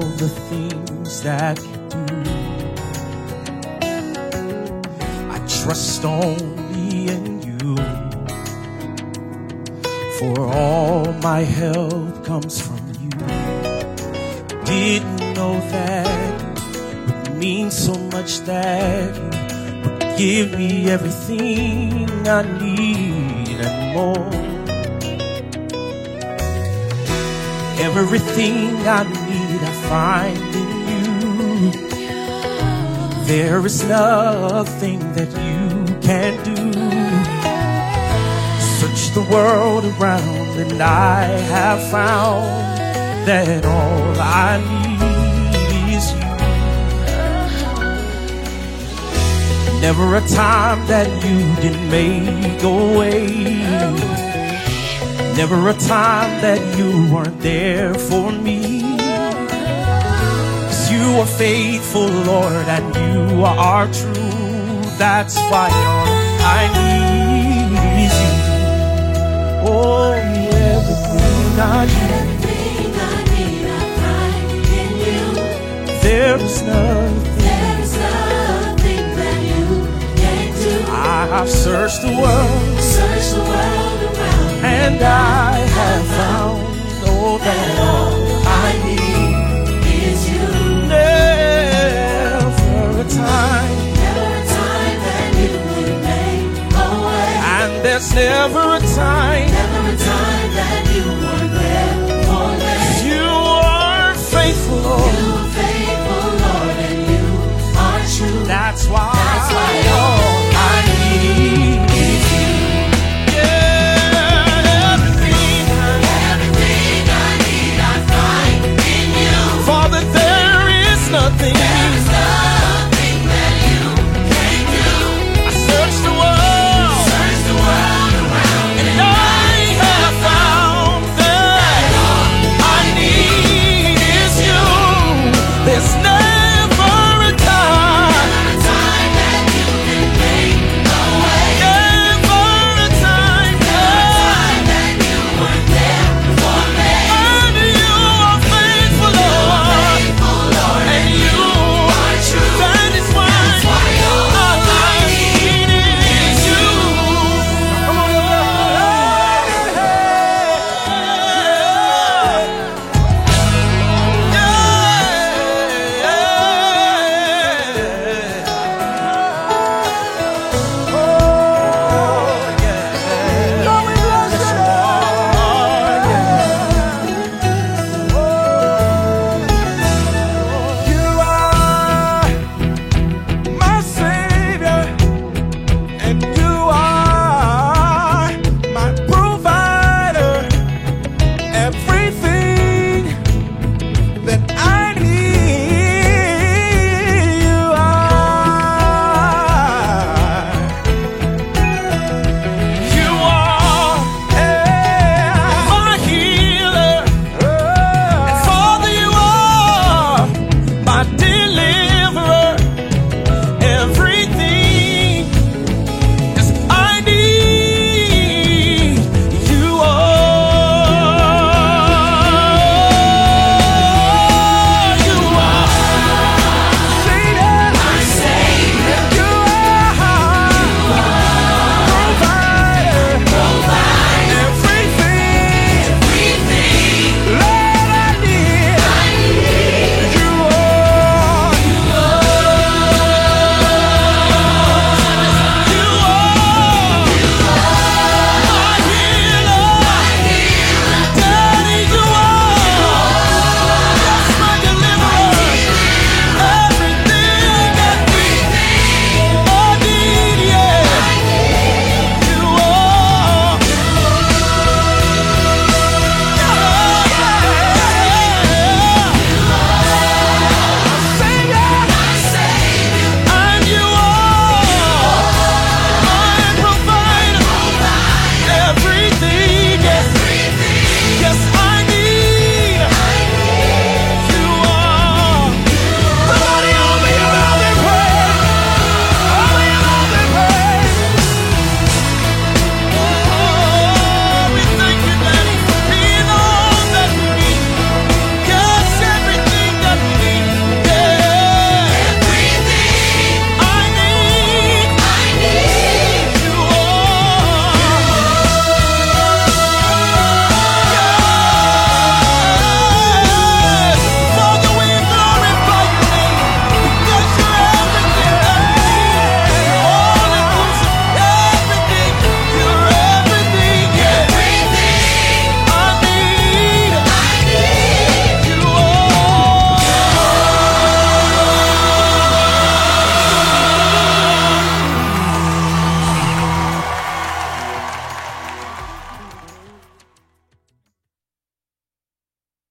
the things that you do. I trust only in you, for all my help comes from you. Didn't know that it would mean so much that you would give me everything I need and more. Everything I need I find in you. There is nothing that you can't do. Search the world around and I have found that all I need is you. Never a time that you didn't make a way. Never a time that you weren't there for me. 'Cause you are faithful, Lord, and you are true. That's why all I need is you. Oh, everything I need, I find in you. There is nothing that you can't do. I've searched the world around, and I have found, oh, that